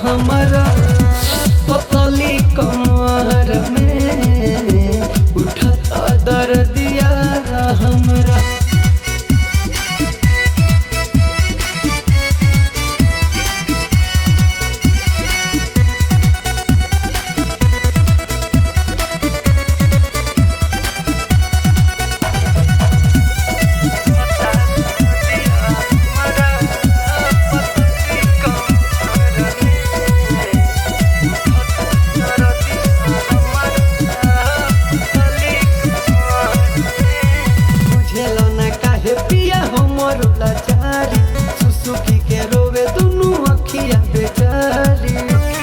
हमारा पतली कमर में उठता दर्दिया हमरा। सुसुकी के रोवे दुनू अखिया बेचारी,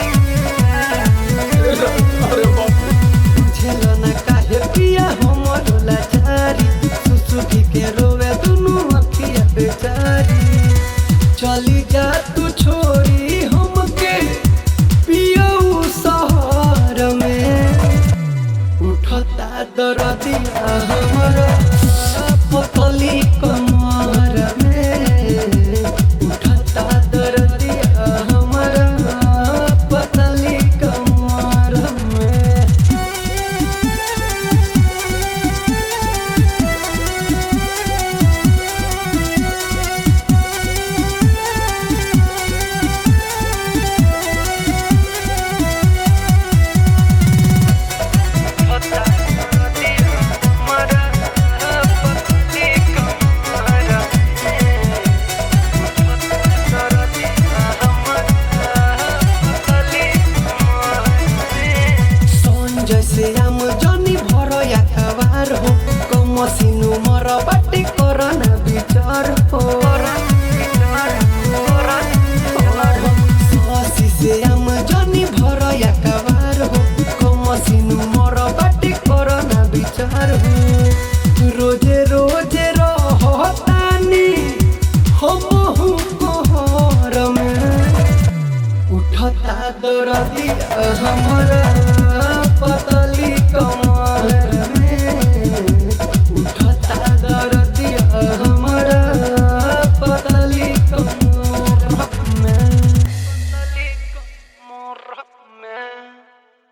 बुझेला ना काहे पिया हमर लाचारी। सुसुकी के रोवे दुनू अखिया बेचारी। चली जा तू छोड़ी हमके पियऊ शहर में, उठता दर्दिया हमरा पतली कमर में, उठता दर्दिया हमरा पतली कमर में। जैसे आम जनी भर या खबार हो, कमसिनु मर बाटी करना विचार हो। ससी से आम जनी भर या खबार हो, कमसिनु मर बाटी करना विचार हो। रोजे रोजे रहतानी हमहु कहर में, उठता दर्दिया हमरा पतली कमर